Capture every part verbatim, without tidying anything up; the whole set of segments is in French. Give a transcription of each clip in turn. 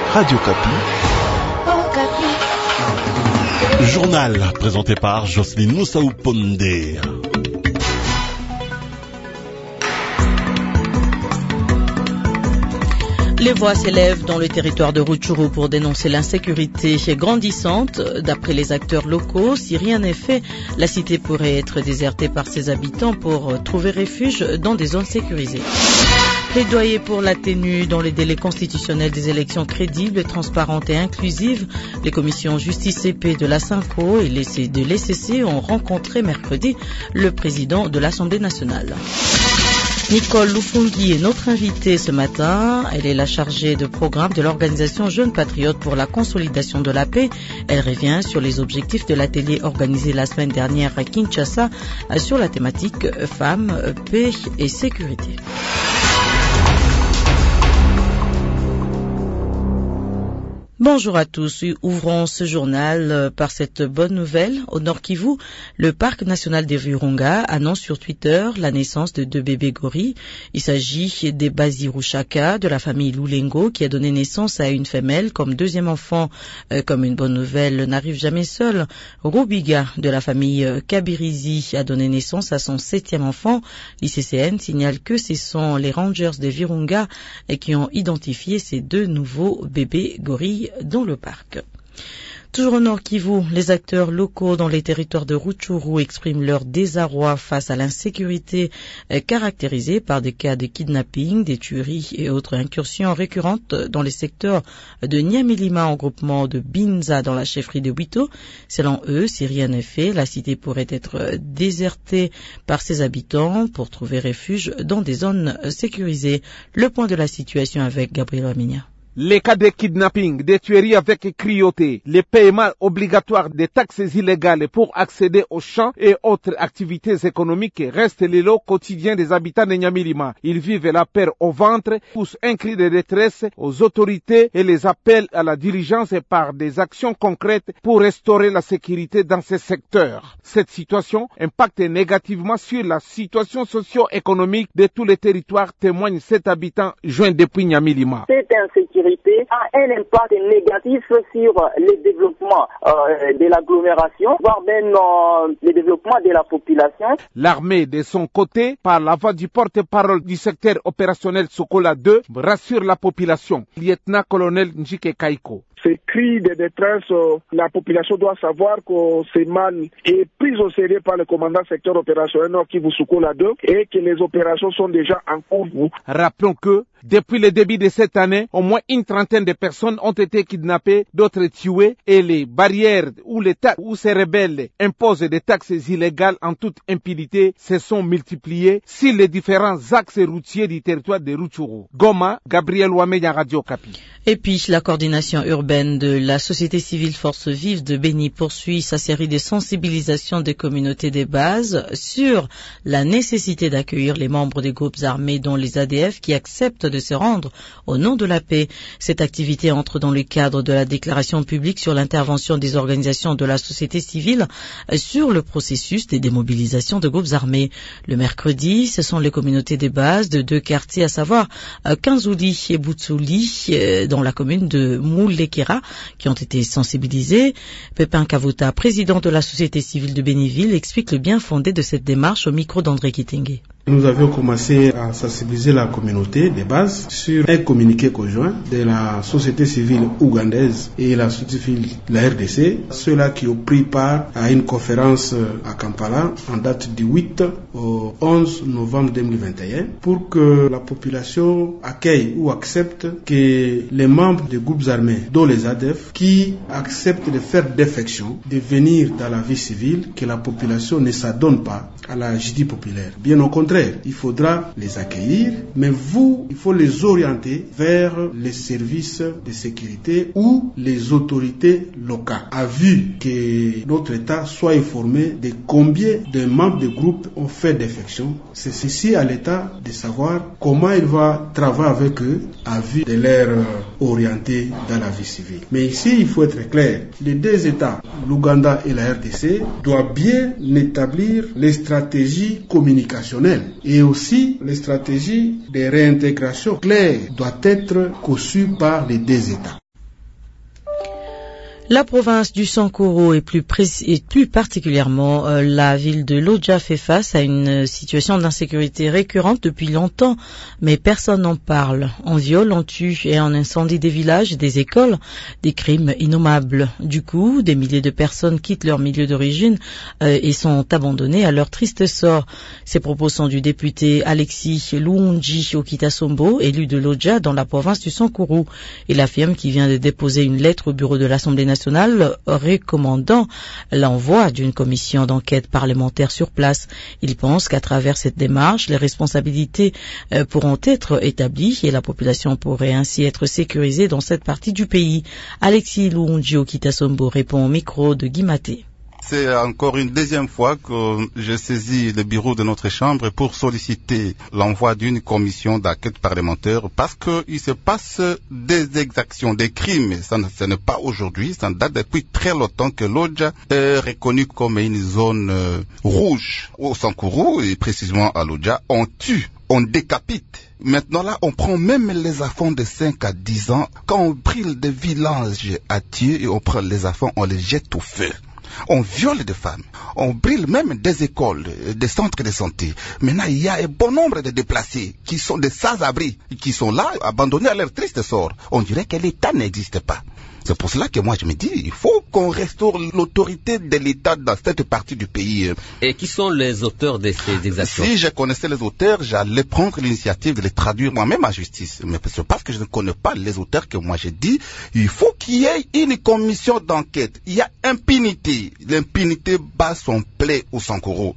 Radio Kapi. Journal présenté par Jocelyne Moussaou Pondé. Les voix s'élèvent dans le territoire de Rutshuru pour dénoncer l'insécurité grandissante. D'après les acteurs locaux, si rien n'est fait, la cité pourrait être désertée par ses habitants pour trouver refuge dans des zones sécurisées. Plaidoyer pour la tenue dans les délais constitutionnels des élections crédibles, transparentes et inclusives. Les commissions justice et paix de la SYNCO et de l'E C C ont rencontré mercredi le président de l'Assemblée nationale. Nicole Lufungi est notre invitée ce matin. Elle est la chargée de programme de l'organisation Jeunes Patriotes pour la consolidation de la paix. Elle revient sur les objectifs de l'atelier organisé la semaine dernière à Kinshasa sur la thématique femmes, paix et sécurité. Bonjour à tous. Ouvrons ce journal par cette bonne nouvelle. Au Nord Kivu, le parc national des Virunga annonce sur Twitter la naissance de deux bébés gorilles. Il s'agit des Bazirushaka de la famille Lulengo qui a donné naissance à une femelle comme deuxième enfant. Euh, comme une bonne nouvelle n'arrive jamais seule, Rubiga de la famille Kabirizi a donné naissance à son septième enfant. L'I C C N signale que ce sont les Rangers des Virunga qui ont identifié ces deux nouveaux bébés gorilles dans le parc. Toujours au Nord Kivu, les acteurs locaux dans les territoires de Rutshuru expriment leur désarroi face à l'insécurité euh, caractérisée par des cas de kidnapping, des tueries et autres incursions récurrentes dans les secteurs de Nyamilima en groupement de Binza dans la chefferie de Wito. Selon eux, si rien n'est fait, la cité pourrait être désertée par ses habitants pour trouver refuge dans des zones sécurisées. Le point de la situation avec Gabriel Aminia. Les cas de kidnapping, des tueries avec cruauté, les paiements obligatoires des taxes illégales pour accéder aux champs et autres activités économiques restent les lots quotidiens des habitants de Nyamilima. Ils vivent la peur au ventre, poussent un cri de détresse aux autorités et les appellent à la diligence par des actions concrètes pour restaurer la sécurité dans ces secteurs. Cette situation impacte négativement sur la situation socio-économique de tous les territoires, témoigne cet habitant joint depuis Nyamilima. Cette insécurité a un impact négatif sur le développement euh, de l'agglomération, voire même euh, le développement de la population. L'armée, de son côté, par la voix du porte-parole du secteur opérationnel Sokola deux, rassure la population. Lieutenant-colonel Njike Kaiko. Ces cris de détresse, la population doit savoir que ce mal est pris au sérieux par le commandant secteur opérationnel Nord Kivu Sokola deux et que les opérations sont déjà en cours. Rappelons que depuis le début de cette année, au moins une trentaine de personnes ont été kidnappées, d'autres tuées, et les barrières où les taxes, où ces rebelles imposent des taxes illégales en toute impunité se sont multipliées sur les différents axes routiers du territoire de Rutshuru. Goma, Gabriel Ouameya, Radio Kapi. Et puis, la coordination urbaine de la société civile Force Vive de Béni poursuit sa série de sensibilisation des communautés des bases sur la nécessité d'accueillir les membres des groupes armés dont les A D F qui acceptent de se rendre au nom de la paix. Cette activité entre dans le cadre de la déclaration publique sur l'intervention des organisations de la société civile sur le processus de démobilisation de groupes armés. Le mercredi, ce sont les communautés des bases de deux quartiers, à savoir Kanzouli et Butsouli, dans la commune de Moulekera, qui ont été sensibilisés. Pépin Kavuta, président de la société civile de Béniville, explique le bien fondé de cette démarche au micro d'André Kitenge. Nous avions commencé à sensibiliser la communauté de base sur un communiqué conjoint de la société civile ougandaise et la société civile de la R D C, ceux-là qui ont pris part à une conférence à Kampala en date du huit au onze novembre deux mille vingt et un pour que la population accueille ou accepte que les membres des groupes armés, dont les A D F, qui acceptent de faire défection, de venir dans la vie civile, que la population ne s'adonne pas à la judie populaire. Bien au contraire, il faudra les accueillir, mais vous, il faut les orienter vers les services de sécurité ou les autorités locales, à vue que notre État soit informé de combien de membres de groupe ont fait défection. C'est ceci à l'État de savoir comment il va travailler avec eux, à vue de les orienter dans la vie civile. Mais ici, il faut être clair, les deux États, l'Ouganda et la R D C, doivent bien établir les stratégies communicationnelles et aussi les stratégies de réintégration claires doivent être conçues par les deux États. La province du Sankuru et plus, et plus particulièrement euh, la ville de Lodja fait face à une situation d'insécurité récurrente depuis longtemps, mais personne n'en parle. On viole, on tue et on incendie des villages et des écoles, des crimes innommables. Du coup, des milliers de personnes quittent leur milieu d'origine euh, et sont abandonnées à leur triste sort. Ces propos sont du député Alexis Luunji Okitasombo, élu de Lodja dans la province du Sankuru. Il affirme qu'il vient de déposer une lettre au bureau de l'Assemblée nationale recommandant l'envoi d'une commission d'enquête parlementaire sur place. Il pense qu'à travers cette démarche, les responsabilités pourront être établies et la population pourrait ainsi être sécurisée dans cette partie du pays. Alexis Luunji Okitasombo répond au micro de Guimaté. C'est encore une deuxième fois que je saisis le bureau de notre chambre pour solliciter l'envoi d'une commission d'enquête parlementaire parce qu'il se passe des exactions, des crimes. Ça, ce n'est pas aujourd'hui, ça date depuis très longtemps que Lodja est reconnue comme une zone euh, rouge. Au Sankuru, et précisément à Lodja, on tue, on décapite. Maintenant là, on prend même les enfants de cinq à dix ans. Quand on brûle des villages à tuer et on prend les enfants, on les jette au feu. On viole des femmes, on brûle même des écoles, des centres de santé. Maintenant, il y a un bon nombre de déplacés qui sont des sans-abri, qui sont là, abandonnés à leur triste sort. On dirait que l'État n'existe pas. C'est pour cela que moi je me dis, il faut qu'on restaure l'autorité de l'État dans cette partie du pays. Et qui sont les auteurs de ces exactions? Si je connaissais les auteurs, j'allais prendre l'initiative de les traduire moi-même en justice. Mais c'est parce que je ne connais pas les auteurs que moi j'ai dit, il faut qu'il y ait une commission d'enquête. Il y a impunité. L'impunité bat son plaid au Sankuru.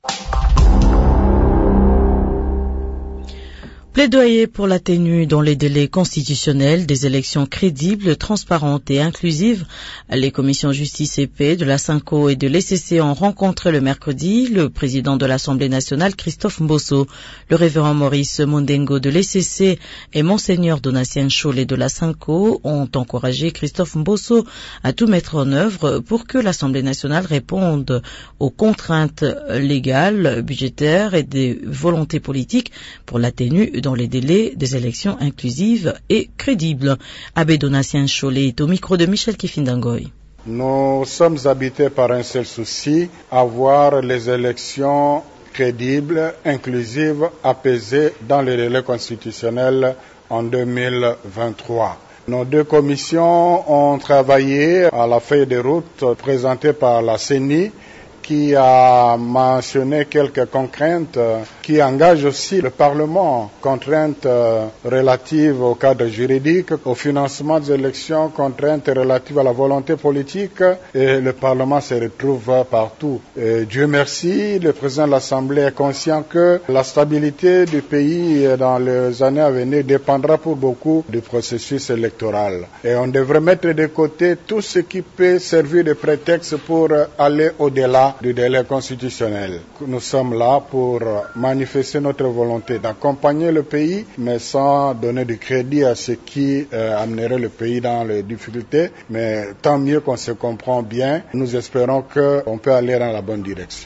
Plaidoyer pour la tenue dans les délais constitutionnels des élections crédibles, transparentes et inclusives. Les commissions justice et paix de la Sanko et de l'E C C ont rencontré le mercredi le président de l'Assemblée nationale, Christophe Mbosso. Le révérend Maurice Mondengo de l'E C C et Monseigneur Donatien Cholet de la Sanko ont encouragé Christophe Mbosso à tout mettre en œuvre pour que l'Assemblée nationale réponde aux contraintes légales, budgétaires et des volontés politiques pour la tenue dans les délais des élections inclusives et crédibles. Abbé Donatien Cholet est au micro de Michel Kifindangoy. Nous sommes habités par un seul souci, avoir les élections crédibles, inclusives, apaisées dans les délais constitutionnels en deux mille vingt-trois. Nos deux commissions ont travaillé à la feuille de route présentée par la C E N I, qui a mentionné quelques contraintes qui engagent aussi le Parlement, contraintes relatives au cadre juridique, au financement des élections, contraintes relatives à la volonté politique, et le Parlement se retrouve partout. Et Dieu merci, le président de l'Assemblée est conscient que la stabilité du pays dans les années à venir dépendra pour beaucoup du processus électoral. Et on devrait mettre de côté tout ce qui peut servir de prétexte pour aller au-delà du délai constitutionnel. Nous sommes là pour manifester notre volonté d'accompagner le pays, mais sans donner du crédit à ce qui euh, amènerait le pays dans les difficultés. Mais tant mieux qu'on se comprend bien. Nous espérons qu'on peut aller dans la bonne direction.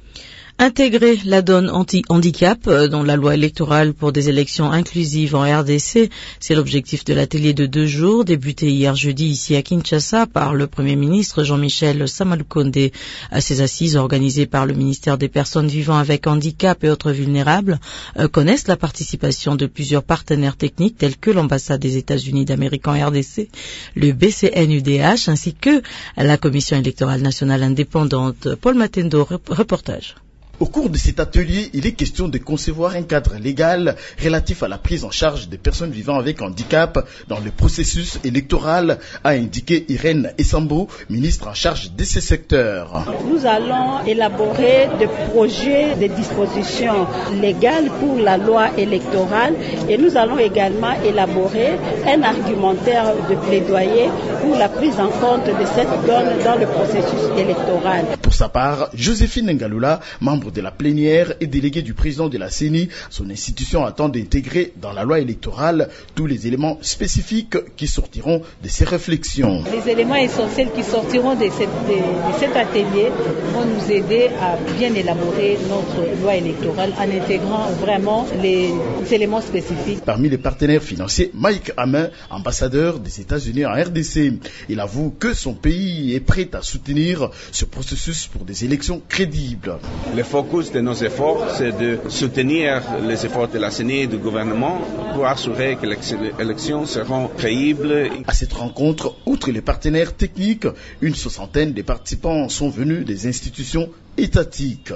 Intégrer la donne anti-handicap dans la loi électorale pour des élections inclusives en R D C, c'est l'objectif de l'atelier de deux jours débuté hier jeudi ici à Kinshasa par le Premier ministre Jean-Michel Samalukonde. À ces assises organisées par le ministère des Personnes vivant avec handicap et autres vulnérables euh, connaissent la participation de plusieurs partenaires techniques tels que l'ambassade des États-Unis d'Amérique en R D C, le B C N U D H ainsi que la Commission électorale nationale indépendante. Paul Matendo, reportage. Au cours de cet atelier, il est question de concevoir un cadre légal relatif à la prise en charge des personnes vivant avec handicap dans le processus électoral, a indiqué Irène Essambo, ministre en charge de ce secteur. Nous allons élaborer des projets de dispositions légales pour la loi électorale et nous allons également élaborer un argumentaire de plaidoyer pour la prise en compte de cette donne dans le processus électoral. Pour sa part, Joséphine Ngalula, membre membre de la plénière et délégué du président de la C E N I, son institution attend d'intégrer dans la loi électorale tous les éléments spécifiques qui sortiront de ces réflexions. Les éléments essentiels qui sortiront de, cette, de, de cet atelier vont nous aider à bien élaborer notre loi électorale en intégrant vraiment les éléments spécifiques. Parmi les partenaires financiers, Mike Hammer, ambassadeur des États-Unis en R D C, il avoue que son pays est prêt à soutenir ce processus pour des élections crédibles. Le focus de nos efforts, c'est de soutenir les efforts de la C E N I et du gouvernement pour assurer que les élections seront crédibles. À cette rencontre, outre les partenaires techniques, une soixantaine de participants sont venus des institutions étatiques.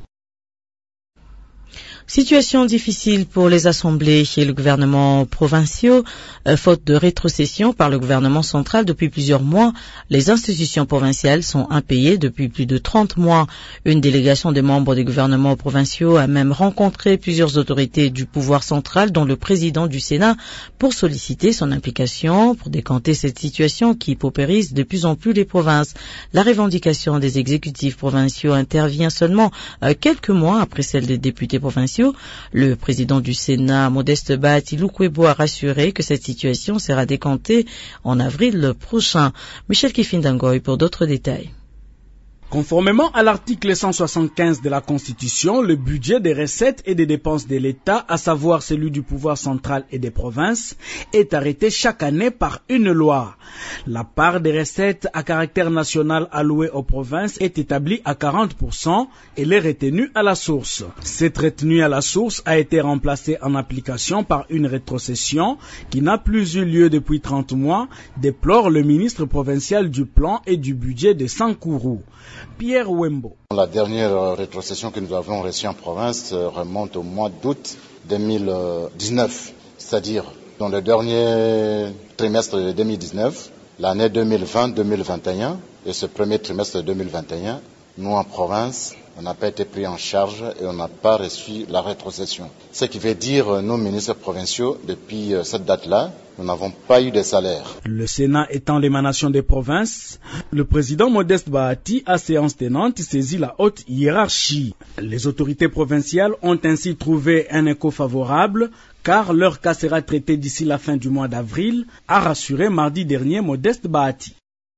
Situation difficile pour les assemblées et le gouvernement provinciaux. Euh, faute de rétrocession par le gouvernement central depuis plusieurs mois, les institutions provinciales sont impayées depuis plus de trente mois. Une délégation des membres des gouvernements provinciaux a même rencontré plusieurs autorités du pouvoir central, dont le président du Sénat, pour solliciter son implication pour décanter cette situation qui paupérise de plus en plus les provinces. La revendication des exécutifs provinciaux intervient seulement euh, quelques mois après celle des députés provinciaux. Le président du Sénat, Modeste Bahati Lukwebo, a rassuré que cette situation sera décantée en avril prochain. Michel Kifindangoy pour d'autres détails. Conformément à l'article cent soixante-quinze de la Constitution, le budget des recettes et des dépenses de l'État, à savoir celui du pouvoir central et des provinces, est arrêté chaque année par une loi. La part des recettes à caractère national allouées aux provinces est établie à quarante pour cent et les retenues à la source. Cette retenue à la source a été remplacée en application par une rétrocession qui n'a plus eu lieu depuis trente mois, déplore le ministre provincial du Plan et du Budget de Sankourou. Pierre Wembo. La dernière rétrocession que nous avons reçue en province remonte au mois d'août deux mille dix-neuf, c'est-à-dire dans le dernier trimestre de deux mille dix-neuf, l'année deux mille vingt deux mille vingt et un et ce premier trimestre de deux mille vingt et un, nous en province, on n'a pas été pris en charge et on n'a pas reçu la rétrocession. Ce qui veut dire, nos ministres provinciaux, depuis cette date-là, nous n'avons pas eu de salaire. Le Sénat étant l'émanation des provinces, le président Modeste Bahati, à séance tenante, saisit la haute hiérarchie. Les autorités provinciales ont ainsi trouvé un écho favorable, car leur cas sera traité d'ici la fin du mois d'avril, a rassuré mardi dernier Modeste Bahati.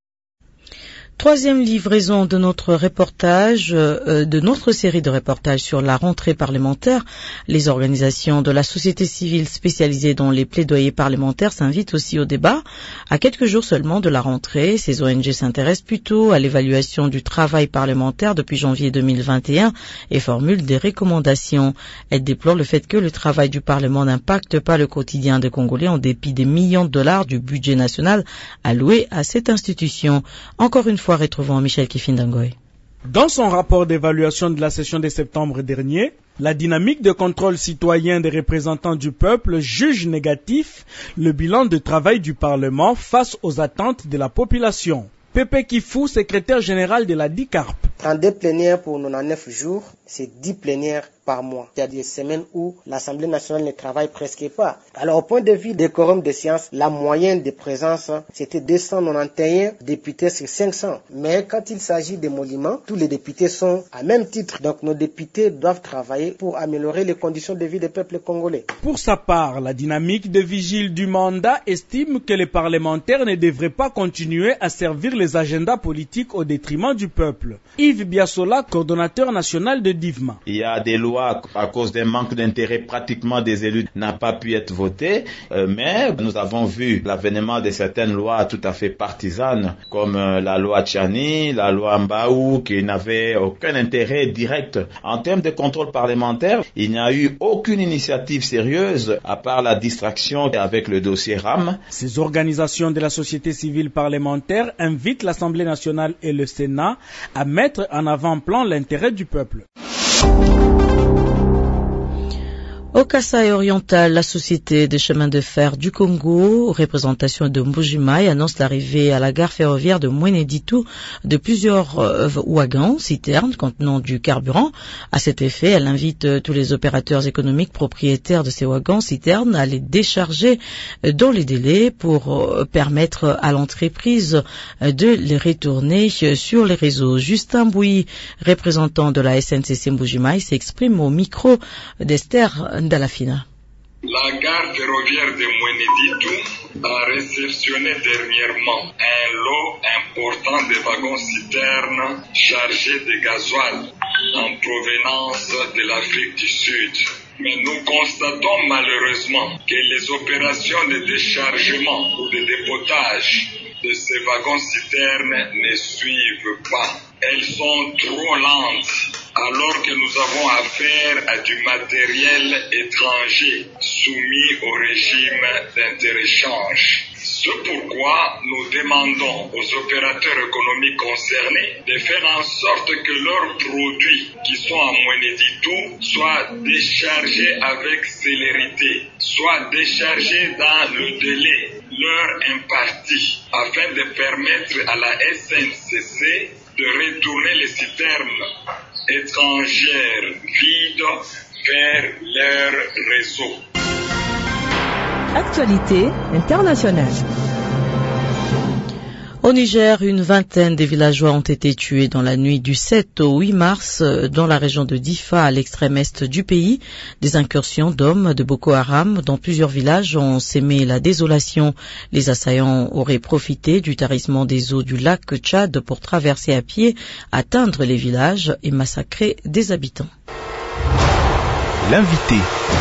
Troisième livraison de notre reportage, euh, de notre série de reportages sur la rentrée parlementaire. Les organisations de la société civile spécialisées dans les plaidoyers parlementaires s'invitent aussi au débat. À quelques jours seulement de la rentrée, ces O N G s'intéressent plutôt à l'évaluation du travail parlementaire depuis janvier deux mille vingt et un et formulent des recommandations. Elles déplorent le fait que le travail du Parlement n'impacte pas le quotidien des Congolais en dépit des millions de dollars du budget national alloué à cette institution. Encore une fois, fois, retrouvons Michel Kifindangoy. Dans son rapport d'évaluation de la session de septembre dernier, la dynamique de contrôle citoyen des représentants du peuple juge négatif le bilan de travail du Parlement face aux attentes de la population. Pépé Kifou, secrétaire général de la D I C A R P. trente-deux plénières pour quatre-vingt-dix-neuf jours, c'est dix plénières par mois. Il y a des semaines où l'Assemblée nationale ne travaille presque pas. Alors, au point de vue des quorums de séance, la moyenne de présence, c'était deux cent quatre-vingt-onze députés sur cinq cents. Mais quand il s'agit d'émoluments, tous les députés sont à même titre. Donc, nos députés doivent travailler pour améliorer les conditions de vie des peuples congolais. Pour sa part, la dynamique de vigile du mandat estime que les parlementaires ne devraient pas continuer à servir les agendas politiques au détriment du peuple. Yves Biassola, coordonnateur national de D I V M A. Il y a des lois à cause d'un manque d'intérêt pratiquement des élus n'a pas pu être votées, euh, mais nous avons vu l'avènement de certaines lois tout à fait partisanes comme euh, la loi Tchani, la loi Mbaou qui n'avait aucun intérêt direct. En termes de contrôle parlementaire, il n'y a eu aucune initiative sérieuse à part la distraction avec le dossier R A M. Ces organisations de la société civile parlementaire invitent l'Assemblée nationale et le Sénat à mettre en avant-plan l'intérêt du peuple. Au Kasaï oriental, la Société des chemins de fer du Congo, représentation de Mbujimai, annonce l'arrivée à la gare ferroviaire de Mweneditu de plusieurs euh, wagons citernes contenant du carburant. À cet effet, elle invite euh, tous les opérateurs économiques propriétaires de ces wagons citernes à les décharger euh, dans les délais pour euh, permettre à l'entreprise euh, de les retourner euh, sur les réseaux. Justin Bouy, représentant de la S N C C Mbujimai, s'exprime au micro d'Esther Dalafina. La gare ferroviaire de Mweneditu a réceptionné dernièrement un lot important de wagons-citernes chargés de gasoil en provenance de l'Afrique du Sud. Mais nous constatons malheureusement que les opérations de déchargement ou de dépotage de ces wagons-citernes ne suivent pas. Elles sont trop lentes, alors que nous avons affaire à du matériel étranger soumis au régime d'interéchange. C'est pourquoi nous demandons aux opérateurs économiques concernés de faire en sorte que leurs produits qui sont à Mweneditu soient déchargés avec célérité, soient déchargés dans le délai leur imparti, afin de permettre à la S N C C de retourner les citernes étrangères vides vers leur réseau. Actualité internationale. Au Niger, une vingtaine de villageois ont été tués dans la nuit du sept au huit mars dans la région de Difa, à l'extrême est du pays. Des incursions d'hommes de Boko Haram dans plusieurs villages ont sémé la désolation. Les assaillants auraient profité du tarissement des eaux du lac Tchad pour traverser à pied, atteindre les villages et massacrer des habitants. L'invité.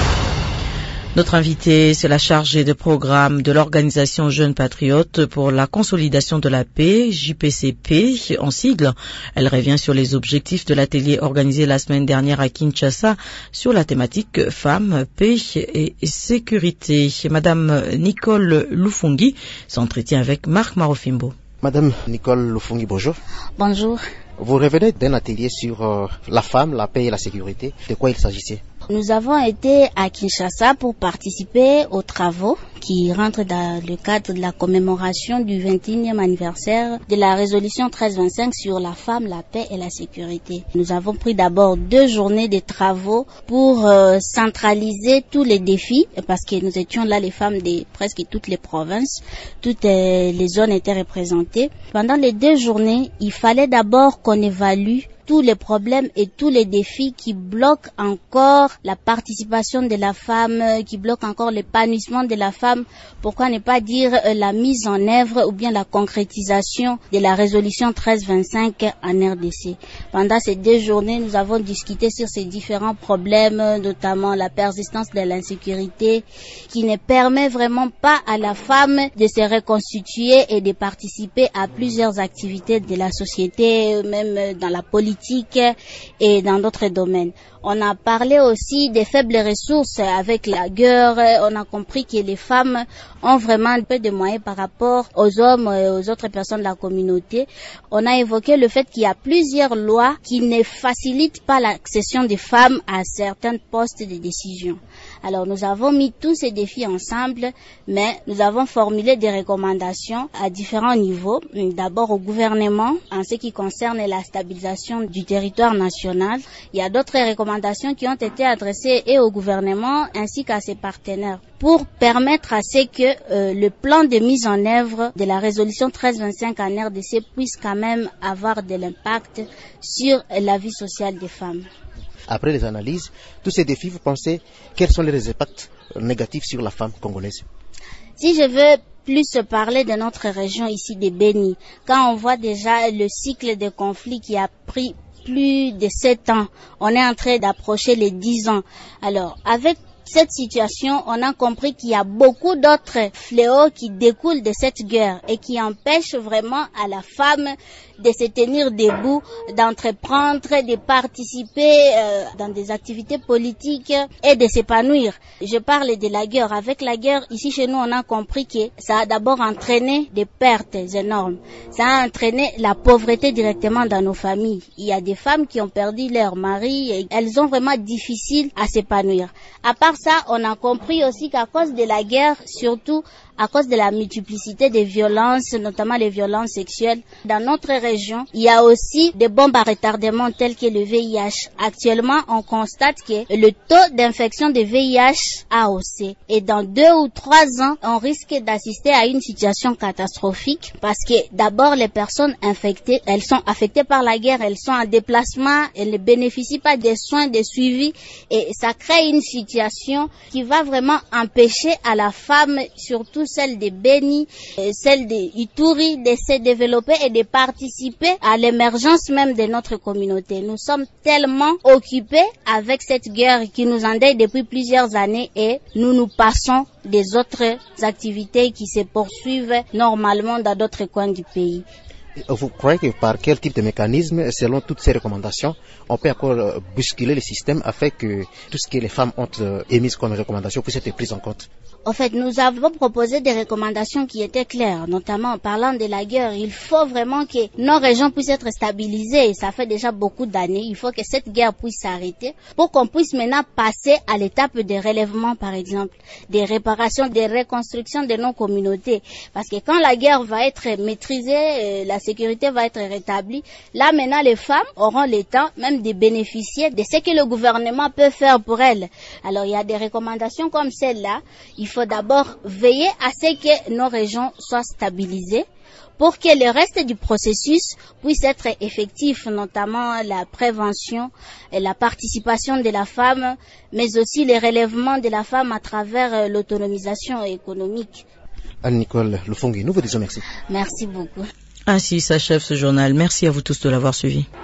Notre invité, c'est la chargée de programme de l'organisation Jeunes Patriotes pour la consolidation de la paix, J P C P en sigle. Elle revient sur les objectifs de l'atelier organisé la semaine dernière à Kinshasa sur la thématique femmes, paix et sécurité. Madame Nicole Lufungi s'entretient avec Marc Marofimbo. Madame Nicole Lufungi, bonjour. Bonjour. Vous revenez d'un atelier sur euh, la femme, la paix et la sécurité. De quoi il s'agissait? Nous avons été à Kinshasa pour participer aux travaux qui rentrent dans le cadre de la commémoration du vingt et unième anniversaire de la résolution treize vingt-cinq sur la femme, la paix et la sécurité. Nous avons pris d'abord deux journées de travaux pour euh, centraliser tous les défis, parce que nous étions là les femmes de presque toutes les provinces, toutes euh, les zones étaient représentées. Pendant les deux journées, il fallait d'abord qu'on évalue tous les problèmes et tous les défis qui bloquent encore la participation de la femme, qui bloquent encore l'épanouissement de la femme, pourquoi ne pas dire la mise en œuvre ou bien la concrétisation de la résolution treize vingt-cinq en R D C. Pendant ces deux journées, nous avons discuté sur ces différents problèmes, notamment la persistance de l'insécurité, qui ne permet vraiment pas à la femme de se reconstituer et de participer à plusieurs activités de la société, même dans la politique et dans d'autres domaines. On a parlé aussi des faibles ressources avec la guerre. On a compris que les femmes ont vraiment un peu de moyens par rapport aux hommes et aux autres personnes de la communauté. On a évoqué le fait qu'il y a plusieurs lois qui ne facilitent pas l'accession des femmes à certains postes de décision. Alors nous avons mis tous ces défis ensemble, mais nous avons formulé des recommandations à différents niveaux. D'abord au gouvernement, en ce qui concerne la stabilisation du territoire national. Il y a d'autres recommandations qui ont été adressées et au gouvernement ainsi qu'à ses partenaires pour permettre à ce que euh, le plan de mise en œuvre de la résolution treize vingt-cinq en R D C puisse quand même avoir de l'impact sur la vie sociale des femmes. Après les analyses, tous ces défis, vous pensez, quels sont les impacts négatifs sur la femme congolaise? Si je veux plus parler de notre région ici de Béni, quand on voit déjà le cycle de conflit qui a pris plus de sept ans, on est en train d'approcher les dix ans. Alors, avec cette situation, on a compris qu'il y a beaucoup d'autres fléaux qui découlent de cette guerre et qui empêchent vraiment à la femme de se tenir debout, d'entreprendre, de participer euh, dans des activités politiques et de s'épanouir. Je parle de la guerre. Avec la guerre, ici chez nous, on a compris que ça a d'abord entraîné des pertes énormes. Ça a entraîné la pauvreté directement dans nos familles. Il y a des femmes qui ont perdu leur mari et elles ont vraiment difficile à s'épanouir. À part ça, on a compris aussi qu'à cause de la guerre, surtout à cause de la multiplicité des violences, notamment les violences sexuelles, dans notre région, il y a aussi des bombes à retardement telles que le V I H. Actuellement, on constate que le taux d'infection de V I H a haussé. Et dans deux ou trois ans, on risque d'assister à une situation catastrophique parce que d'abord, les personnes infectées, elles sont affectées par la guerre, elles sont en déplacement, elles ne bénéficient pas des soins, des suivis et ça crée une situation qui va vraiment empêcher à la femme, surtout celle de Beni, celle de Ituri, de se développer et de participer à l'émergence même de notre communauté. Nous sommes tellement occupés avec cette guerre qui nous endeuille depuis plusieurs années et nous nous passons des autres activités qui se poursuivent normalement dans d'autres coins du pays. Vous croyez que par quel type de mécanisme, selon toutes ces recommandations, on peut encore bousculer le système afin que tout ce que les femmes ont émis comme recommandations puisse être pris en compte? En fait, nous avons proposé des recommandations qui étaient claires, notamment en parlant de la guerre. Il faut vraiment que nos régions puissent être stabilisées. Et ça fait déjà beaucoup d'années. Il faut que cette guerre puisse s'arrêter pour qu'on puisse maintenant passer à l'étape de relèvement, par exemple, des réparations, des reconstructions de nos communautés. Parce que quand la guerre va être maîtrisée, la sécurité va être rétablie, là maintenant les femmes auront le temps même de bénéficier de ce que le gouvernement peut faire pour elles. Alors il y a des recommandations comme celle-là. Il faut d'abord veiller à ce que nos régions soient stabilisées pour que le reste du processus puisse être effectif, notamment la prévention et la participation de la femme, mais aussi le relèvement de la femme à travers l'autonomisation économique. Anne-Nicole Lufongi, nous vous disons merci. Merci beaucoup. Ainsi s'achève ce journal. Merci à vous tous de l'avoir suivi.